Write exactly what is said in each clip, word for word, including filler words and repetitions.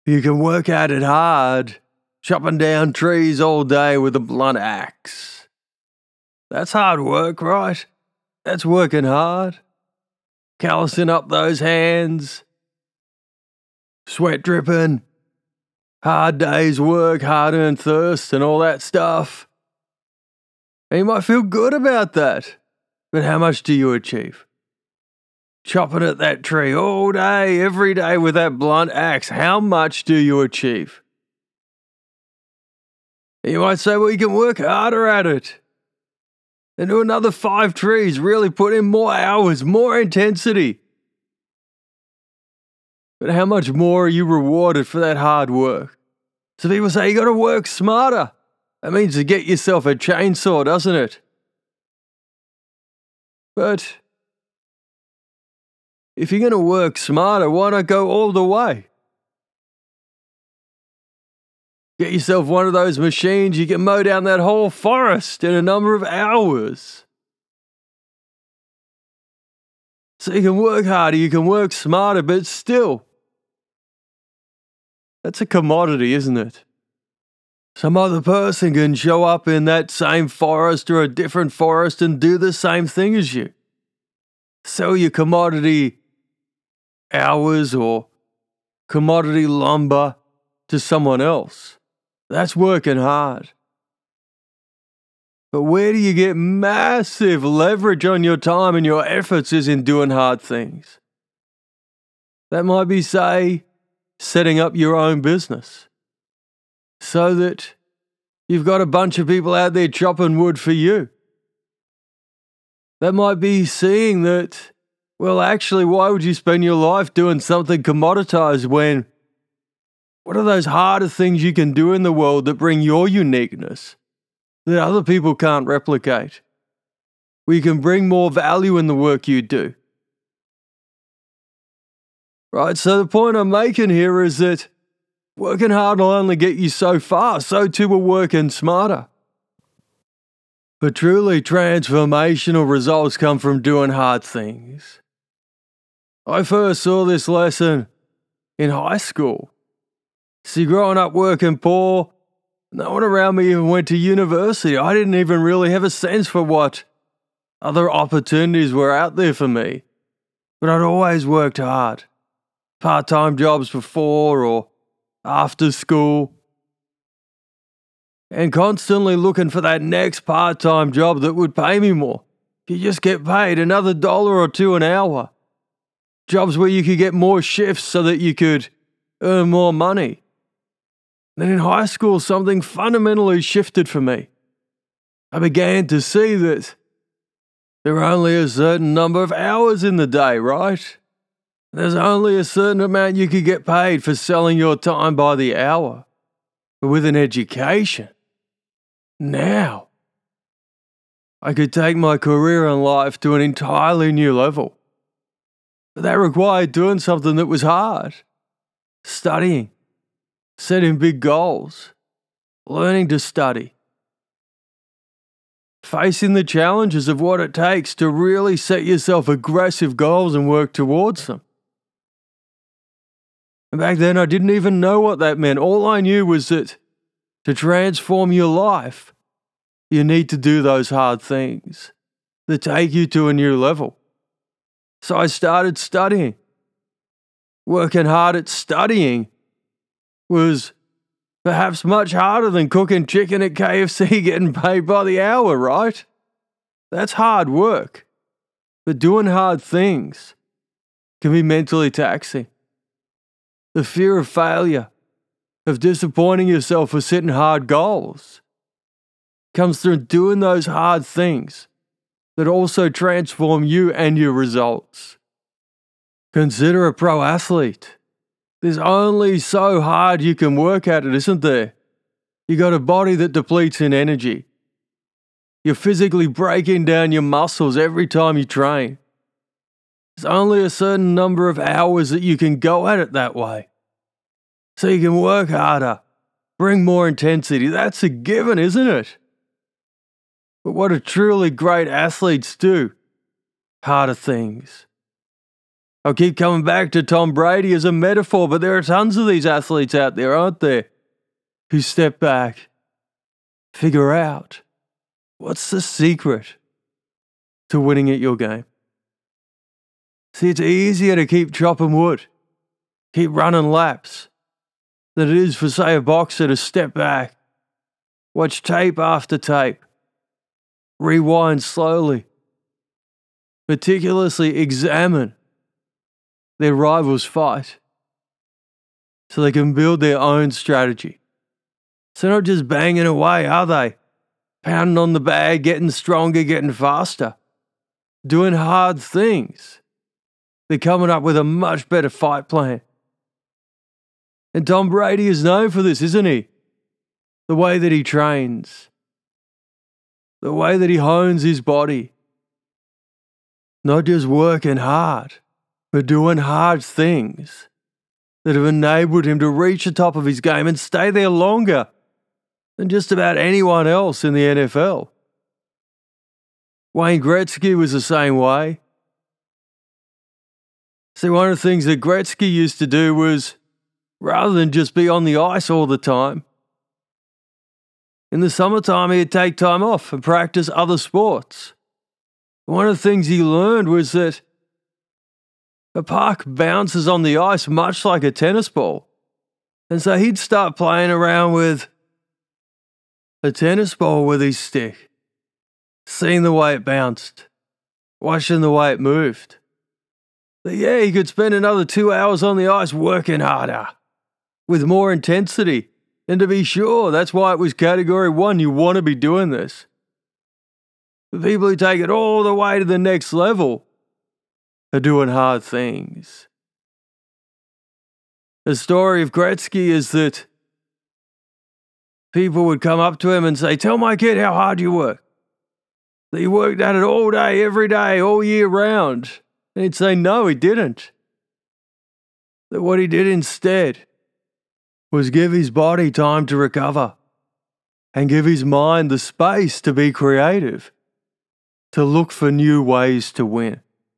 You can work at it hard, chopping down trees all day with a blunt axe. That's hard work, right? That's working hard. Callousing up those hands, sweat dripping, hard days work, hard earned thirst, and all that stuff. And you might feel good about that, but how much do you achieve? Chopping at that tree all day, every day with that blunt axe, how much do you achieve? And you might say, well, you can work harder at it. And do another five trees, really put in more hours, more intensity. But how much more are you rewarded for that hard work? So people say you got to work smarter. That means to get yourself a chainsaw, doesn't it? But if you're going to work smarter, why not go all the way? Get yourself one of those machines, you can mow down that whole forest in a number of hours. So you can work harder, you can work smarter, but still, that's a commodity, isn't it? Some other person can show up in that same forest or a different forest and do the same thing as you. Sell your commodity hours or commodity lumber to someone else. That's working hard. But where do you get massive leverage on your time and your efforts is in doing hard things. That might be, say, setting up your own business so that you've got a bunch of people out there chopping wood for you. That might be seeing that, well, actually, why would you spend your life doing something commoditized when what are those harder things you can do in the world that bring your uniqueness that other people can't replicate? Where you can bring more value in the work you do. Right, so the point I'm making here is that working hard will only get you so far, so too will working smarter. But truly transformational results come from doing hard things. I first saw this lesson in high school. See, growing up working poor, no one around me even went to university. I didn't even really have a sense for what other opportunities were out there for me. But I'd always worked hard. Part-time jobs before or after school. And constantly looking for that next part-time job that would pay me more. You just get paid another dollar or two an hour. Jobs where you could get more shifts so that you could earn more money. Then in high school, something fundamentally shifted for me. I began to see that there are only a certain number of hours in the day, right? There's only a certain amount you could get paid for selling your time by the hour. But with an education, now, I could take my career and life to an entirely new level. But that required doing something that was hard. Studying. Setting big goals, learning to study, facing the challenges of what it takes to really set yourself aggressive goals and work towards them. And back then I didn't even know what that meant. All I knew was that to transform your life, you need to do those hard things that take you to a new level. So I started studying, working hard at studying was perhaps much harder than cooking chicken at K F C getting paid by the hour, right? That's hard work. But doing hard things can be mentally taxing. The fear of failure, of disappointing yourself for setting hard goals, comes through doing those hard things that also transform you and your results. Consider a pro athlete. There's only so hard you can work at it, isn't there? You got a body that depletes in energy. You're physically breaking down your muscles every time you train. There's only a certain number of hours that you can go at it that way. So you can work harder, bring more intensity. That's a given, isn't it? But what do truly great athletes do? Harder things. I'll keep coming back to Tom Brady as a metaphor, but there are tons of these athletes out there, aren't there? Who step back, figure out what's the secret to winning at your game. See, it's easier to keep chopping wood, keep running laps, than it is for, say, a boxer to step back, watch tape after tape, rewind slowly, meticulously examine their rivals' fight so they can build their own strategy. So they're not just banging away, are they? Pounding on the bag, getting stronger, getting faster, doing hard things. They're coming up with a much better fight plan. And Tom Brady is known for this, isn't he? The way that he trains, the way that he hones his body. Not just working hard, but doing hard things that have enabled him to reach the top of his game and stay there longer than just about anyone else in the N F L. Wayne Gretzky was the same way. See, one of the things that Gretzky used to do was, rather than just be on the ice all the time, in the summertime he'd take time off and practice other sports. One of the things he learned was that a puck bounces on the ice much like a tennis ball. And so he'd start playing around with a tennis ball with his stick, seeing the way it bounced, watching the way it moved. But yeah, he could spend another two hours on the ice working harder, with more intensity. And to be sure, that's why it was category one. You want to be doing this. The people who take it all the way to the next level are doing hard things. The story of Gretzky is that people would come up to him and say, "Tell my kid how hard you work." That he worked at it all day, every day, all year round. And he'd say, no, he didn't. That what he did instead was give his body time to recover and give his mind the space to be creative, to look for new ways to win.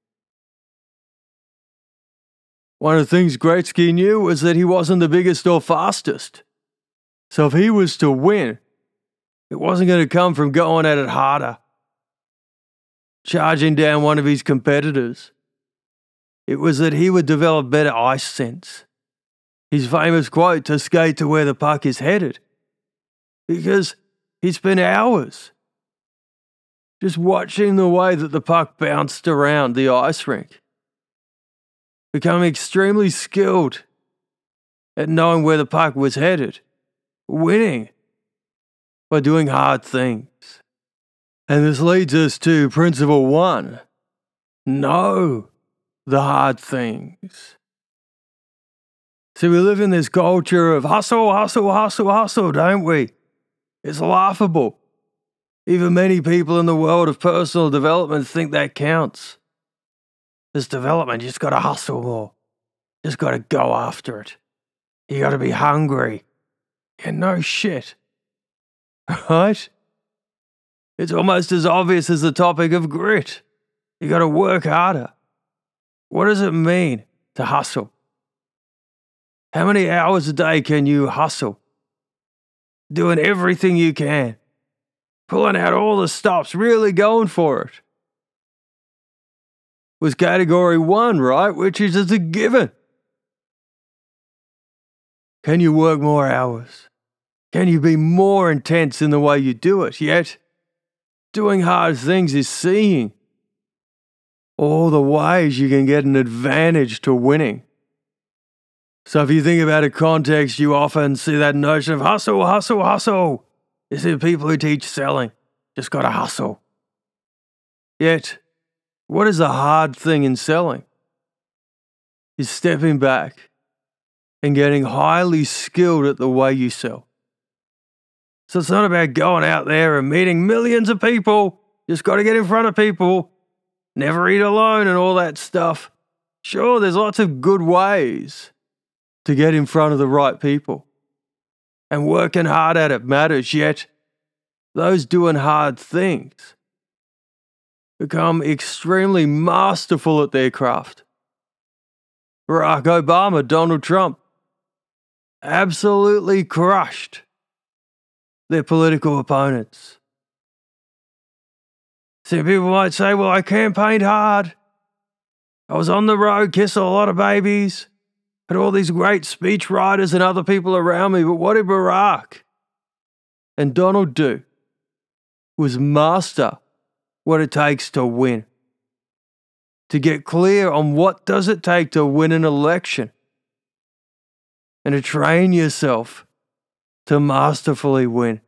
One of the things Gretzky knew was that he wasn't the biggest or fastest. So if he was to win, it wasn't going to come from going at it harder, charging down one of his competitors. It was that he would develop better ice sense. His famous quote, to skate to where the puck is headed. Because he spent hours just watching the way that the puck bounced around the ice rink, becoming extremely skilled at knowing where the puck was headed, winning by doing hard things. And this leads us to principle one. Know the hard things. See, we live in this culture of hustle, hustle, hustle, hustle, don't we? It's laughable. Even many people in the world of personal development think that counts. This development, you just got to hustle more. Just got to go after it. You got to be hungry. Yeah, no shit. Right? It's almost as obvious as the topic of grit. You got to work harder. What does it mean to hustle? How many hours a day can you hustle? Doing everything you can. Pulling out all the stops, really going for it. Was category one, right? Which is as a given. Can you work more hours? Can you be more intense in the way you do it? Yet, doing hard things is seeing all the ways you can get an advantage to winning. So if you think about a context, you often see that notion of hustle, hustle, hustle. You see people who teach selling, just gotta hustle. Yet, what is the hard thing in selling? Is stepping back and getting highly skilled at the way you sell. So it's not about going out there and meeting millions of people. Just got to get in front of people. Never eat alone and all that stuff. Sure, there's lots of good ways to get in front of the right people. And working hard at it matters, yet those doing hard things become extremely masterful at their craft. Barack Obama, Donald Trump, absolutely crushed their political opponents. Some people might say, well, I campaigned hard. I was on the road, kissing a lot of babies, had all these great speech writers and other people around me, but what did Barack and Donald do? Was master what it takes to win. To get clear on what does it take to win an election. And to train yourself to masterfully win.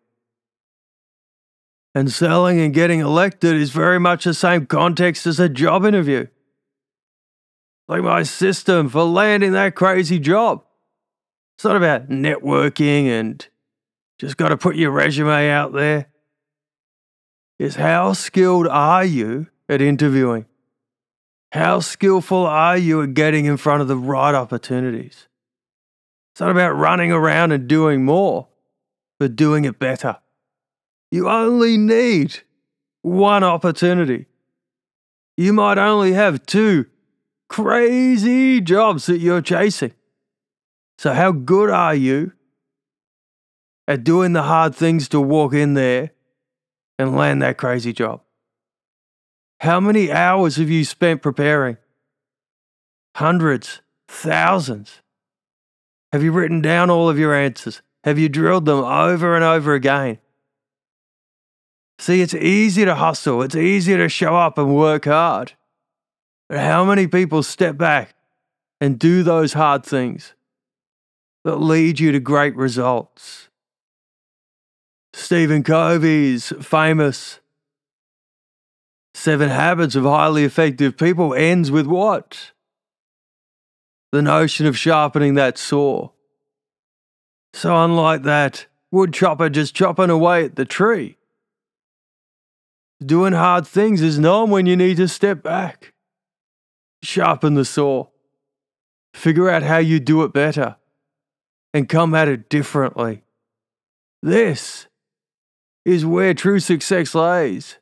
And selling and getting elected is very much the same context as a job interview. Like my system for landing that crazy job. It's not about networking and just got to put your resume out there. It's how skilled are you at interviewing? How skillful are you at getting in front of the right opportunities? It's not about running around and doing more, but doing it better. You only need one opportunity. You might only have two crazy jobs that you're chasing. So how good are you at doing the hard things to walk in there and land that crazy job? How many hours have you spent preparing? Hundreds, thousands. Have you written down all of your answers? Have you drilled them over and over again? See, it's easy to hustle. It's easy to show up and work hard. But how many people step back and do those hard things that lead you to great results? Stephen Covey's famous Seven Habits of Highly Effective People ends with what? The notion of sharpening that saw. So unlike that wood chopper just chopping away at the tree, doing hard things is known when you need to step back. Sharpen the saw. Figure out how you do it better and come at it differently. This is where true success lays.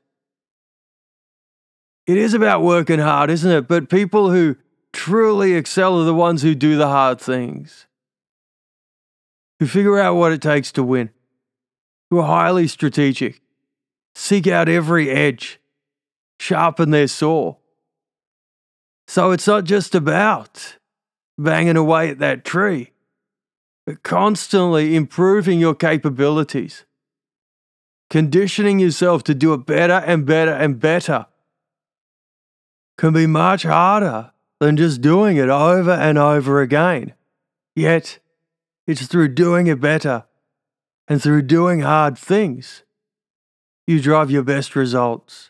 It is about working hard, isn't it? But people who truly excel are the ones who do the hard things, who figure out what it takes to win, who are highly strategic, seek out every edge, sharpen their saw. So it's not just about banging away at that tree, but constantly improving your capabilities, conditioning yourself to do it better and better and better. Can be much harder than just doing it over and over again. Yet, it's through doing it better and through doing hard things you drive your best results.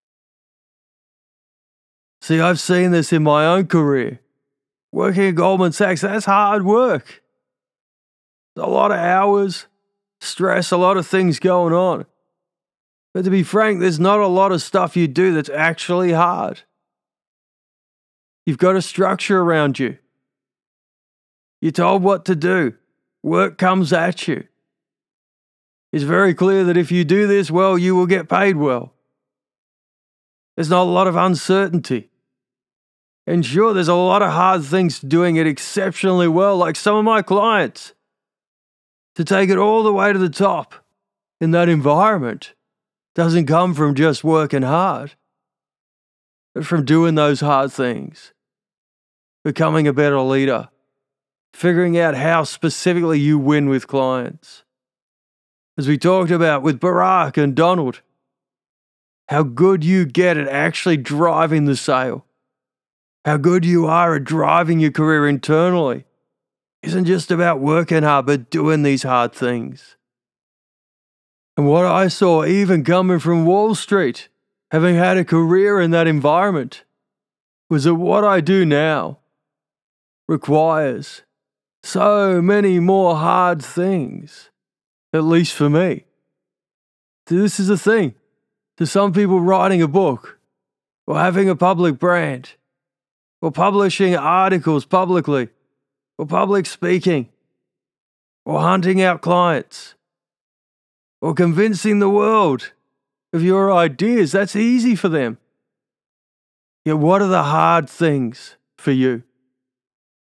See, I've seen this in my own career. Working at Goldman Sachs, that's hard work. A lot of hours, stress, a lot of things going on. But to be frank, there's not a lot of stuff you do that's actually hard. You've got a structure around you. You're told what to do. Work comes at you. It's very clear that if you do this well, you will get paid well. There's not a lot of uncertainty. And sure, there's a lot of hard things to doing it exceptionally well, like some of my clients. To take it all the way to the top in that environment doesn't come from just working hard, but from doing those hard things. Becoming a better leader, figuring out how specifically you win with clients. As we talked about with Barack and Donald, how good you get at actually driving the sale, how good you are at driving your career internally, isn't just about working hard, but doing these hard things. And what I saw, even coming from Wall Street, having had a career in that environment, was that what I do now requires so many more hard things, at least for me. This is the thing. To some people, writing a book, or having a public brand, or publishing articles publicly, or public speaking, or hunting out clients, or convincing the world of your ideas, that's easy for them. Yet what are the hard things for you?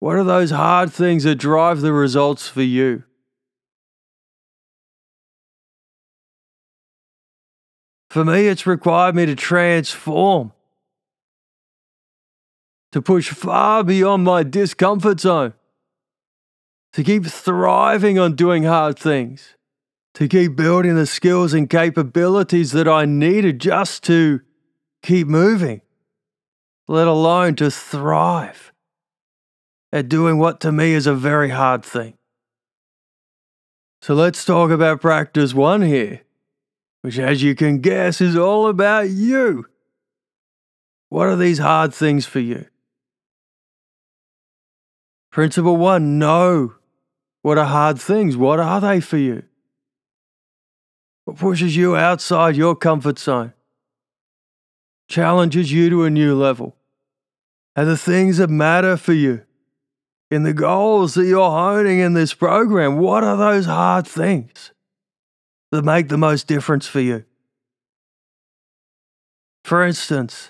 What are those hard things that drive the results for you? For me, it's required me to transform, to push far beyond my discomfort zone, to keep thriving on doing hard things, to keep building the skills and capabilities that I needed just to keep moving, let alone to thrive at doing what to me is a very hard thing. So let's talk about practice one here, which, as you can guess, is all about you. What are these hard things for you? Principle one, know what are hard things. What are they for you? What pushes you outside your comfort zone? Challenges you to a new level? Are the things that matter for you? In the goals that you're honing in this program, what are those hard things that make the most difference for you? For instance,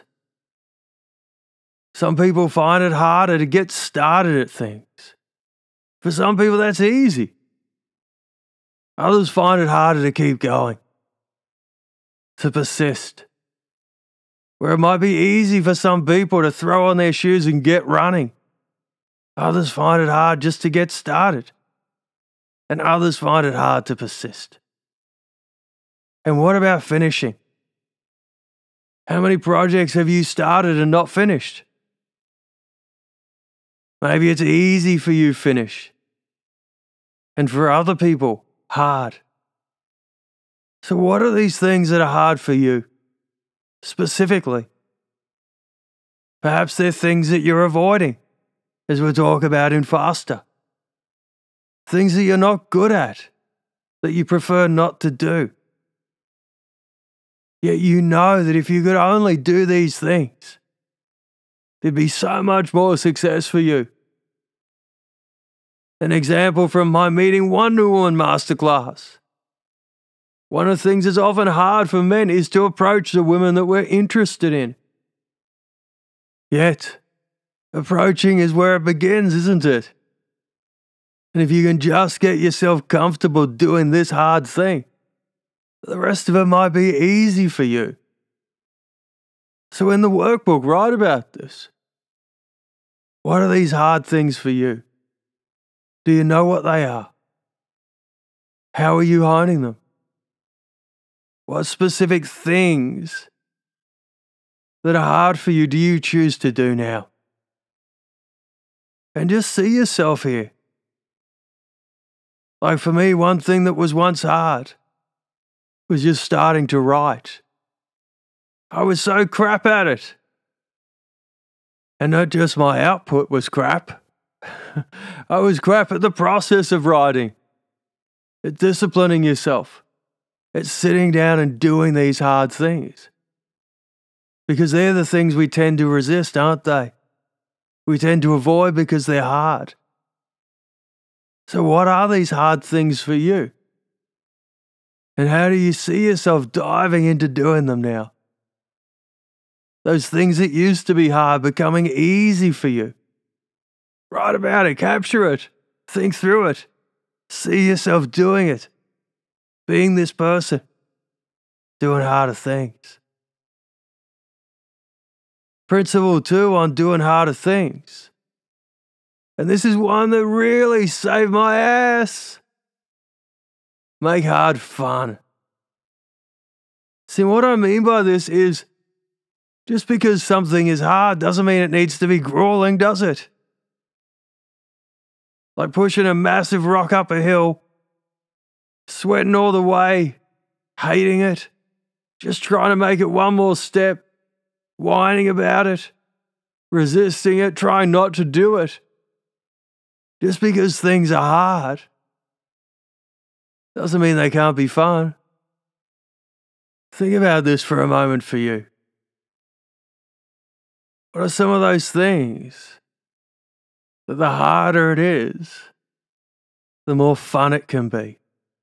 some people find it harder to get started at things. For some people, that's easy. Others find it harder to keep going, to persist. Where it might be easy for some people to throw on their shoes and get running, others find it hard just to get started, and others find it hard to persist. And what about finishing? How many projects have you started and not finished? Maybe it's easy for you to finish, and for other people, hard. So what are these things that are hard for you, specifically? Perhaps they're things that you're avoiding, as we'll talk about in Faster. Things that you're not good at, that you prefer not to do. Yet you know that if you could only do these things, there'd be so much more success for you. An example from my Meeting Wonder Woman masterclass. One of the things that's often hard for men is to approach the women that we're interested in. Yet, approaching is where it begins, isn't it? And if you can just get yourself comfortable doing this hard thing, the rest of it might be easy for you. So in the workbook, write about this. What are these hard things for you? Do you know what they are? How are you honing them? What specific things that are hard for you do you choose to do now? And just see yourself here. Like for me, one thing that was once hard was just starting to write. I was so crap at it. And not just my output was crap. I was crap at the process of writing, at disciplining yourself, at sitting down and doing these hard things. Because they're the things we tend to resist, aren't they? We tend to avoid because they're hard. So what are these hard things for you? And how do you see yourself diving into doing them now? Those things that used to be hard becoming easy for you. Write about it, capture it, think through it, see yourself doing it, being this person, doing harder things. Principle two on doing harder things. And this is one that really saved my ass. Make hard fun. See, what I mean by this is, just because something is hard doesn't mean it needs to be grueling, does it? Like pushing a massive rock up a hill, sweating all the way, hating it, just trying to make it one more step, whining about it, resisting it, trying not to do it. Just because things are hard doesn't mean they can't be fun. Think about this for a moment for you. What are some of those things that the harder it is, the more fun it can be?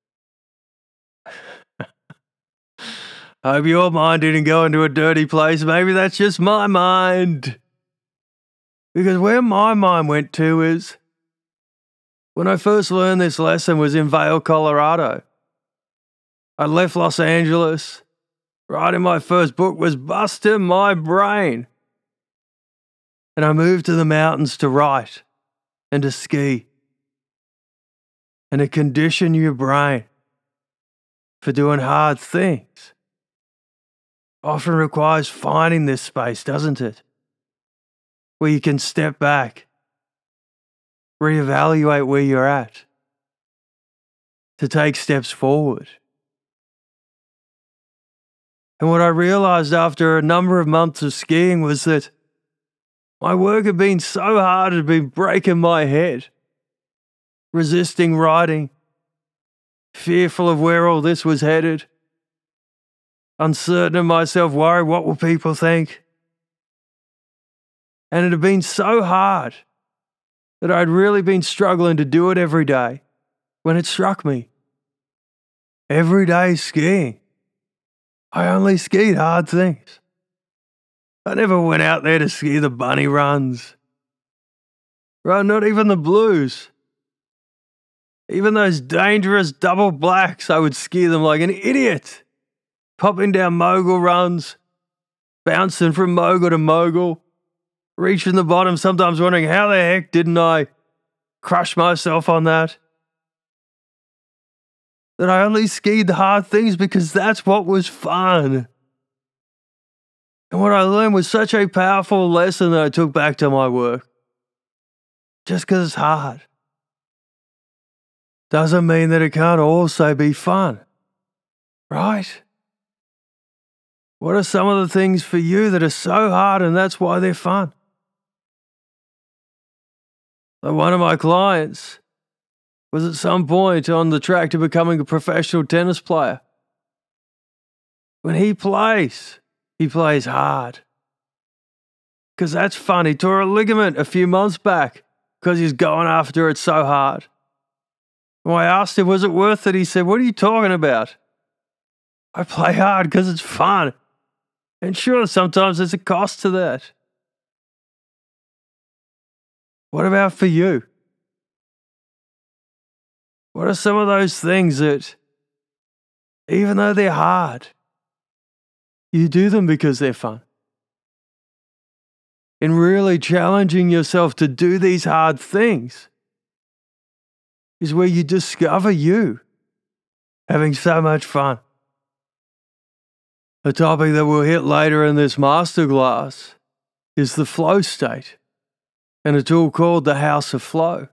I hope your mind didn't go into a dirty place. Maybe that's just my mind. Because where my mind went to is, when I first learned this lesson was in Vail, Colorado. I left Los Angeles. Writing my first book was busting my brain. And I moved to the mountains to write and to ski and to condition your brain for doing hard things. Often requires finding this space, doesn't it? Where you can step back, reevaluate where you're at, to take steps forward. And what I realized after a number of months of skiing was that my work had been so hard, it had been breaking my head, resisting writing, fearful of where all this was headed, uncertain of myself, worried what will people think. And it had been so hard that I'd really been struggling to do it every day when it struck me. Every day skiing. I only skied hard things. I never went out there to ski the bunny runs. Right, not even the blues. Even those dangerous double blacks, I would ski them like an idiot. Popping down mogul runs, bouncing from mogul to mogul, reaching the bottom, sometimes wondering how the heck didn't I crush myself on that? That I only skied the hard things because that's what was fun. And what I learned was such a powerful lesson that I took back to my work. Just because it's hard doesn't mean that it can't also be fun, right? What are some of the things for you that are so hard and that's why they're fun? Like one of my clients was at some point on the track to becoming a professional tennis player. When he plays, he plays hard. Because that's fun. He tore a ligament a few months back because he's going after it so hard. When I asked him, was it worth it? He said, what are you talking about? I play hard because it's fun. And sure, sometimes there's a cost to that. What about for you? What are some of those things that, even though they're hard, you do them because they're fun? In really challenging yourself to do these hard things is where you discover you having so much fun. A topic that we'll hit later in this masterclass is the flow state and a tool called the House of Flow.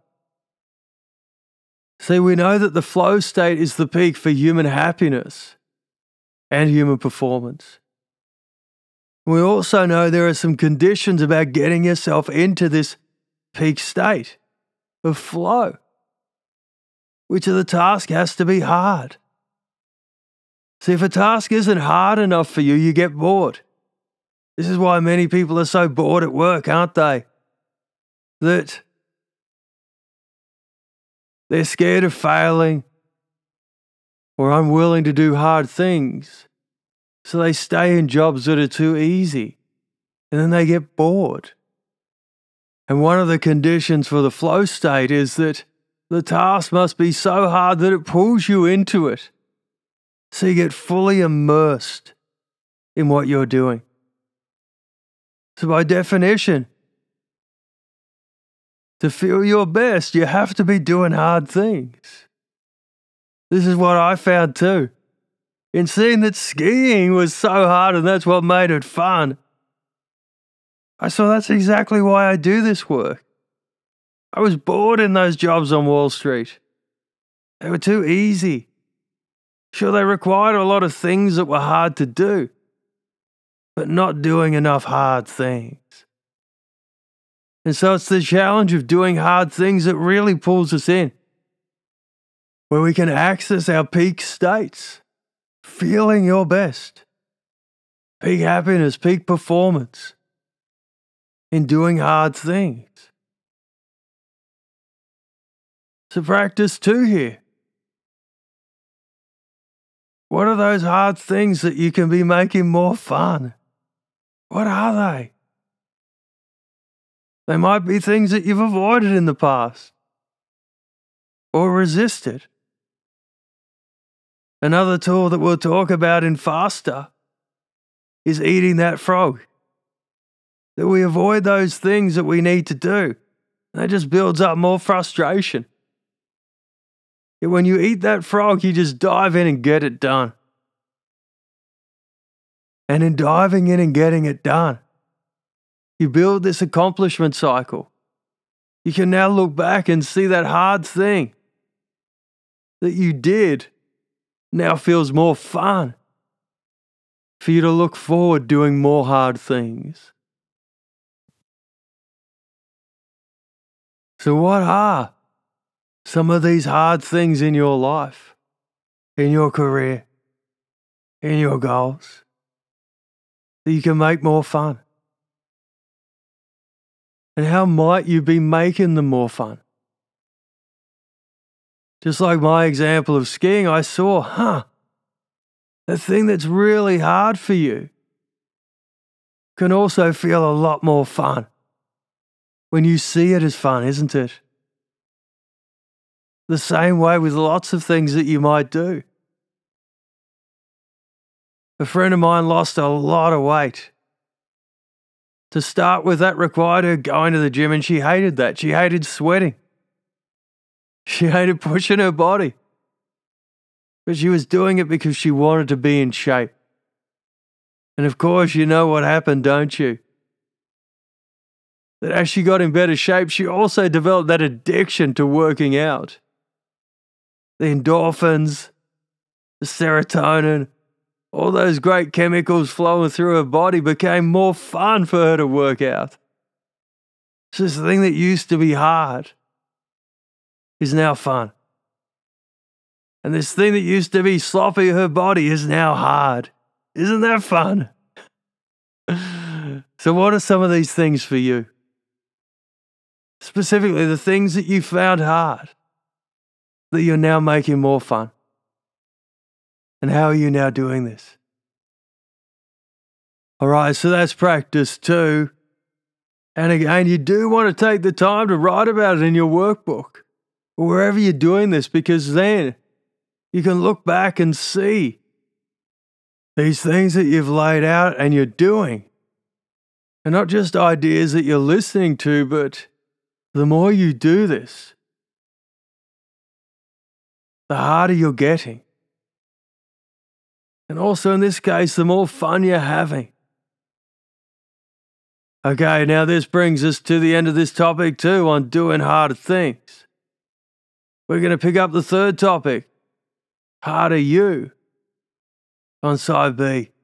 See, we know that the flow state is the peak for human happiness and human performance. We also know there are some conditions about getting yourself into this peak state of flow, which of the task has to be hard. See, if a task isn't hard enough for you, you get bored. This is why many people are so bored at work, aren't they? That they're scared of failing or unwilling to do hard things. So they stay in jobs that are too easy and then they get bored. And one of the conditions for the flow state is that the task must be so hard that it pulls you into it. So you get fully immersed in what you're doing. So by definition, to feel your best, you have to be doing hard things. This is what I found too. In seeing that skiing was so hard and that's what made it fun, I saw that's exactly why I do this work. I was bored in those jobs on Wall Street. They were too easy. Sure, they required a lot of things that were hard to do, but not doing enough hard things. And so it's the challenge of doing hard things that really pulls us in, where we can access our peak states, feeling your best, peak happiness, peak performance in doing hard things. So practice two here. What are those hard things that you can be making more fun? What are they? They might be things that you've avoided in the past or resisted. Another tool that we'll talk about in Faster is eating that frog. That we avoid those things that we need to do. That just builds up more frustration. Yet when you eat that frog, you just dive in and get it done. And in diving in and getting it done, you build this accomplishment cycle. You can now look back and see that hard thing that you did now feels more fun for you to look forward doing more hard things. So what are some of these hard things in your life, in your career, in your goals, that you can make more fun? And how might you be making them more fun? Just like my example of skiing, I saw, huh, the thing that's really hard for you can also feel a lot more fun when you see it as fun, isn't it? The same way with lots of things that you might do. A friend of mine lost a lot of weight. To start with, that required her going to the gym, and she hated that. She hated sweating. She hated pushing her body. But she was doing it because she wanted to be in shape. And of course, you know what happened, don't you? That as she got in better shape, she also developed that addiction to working out. The endorphins, the serotonin, all those great chemicals flowing through her body became more fun for her to work out. So this thing that used to be hard is now fun. And this thing that used to be sloppy, her body, is now hard. Isn't that fun? So what are some of these things for you? Specifically, the things that you found hard that you're now making more fun. And how are you now doing this? All right, so that's practice two. And again, you do want to take the time to write about it in your workbook or wherever you're doing this, because then you can look back and see these things that you've laid out and you're doing. And not just ideas that you're listening to, but the more you do this, the harder you're getting. And also in this case, the more fun you're having. Okay, now this brings us to the end of this topic too, on doing hard things. We're going to pick up the third topic, harder you, on side B.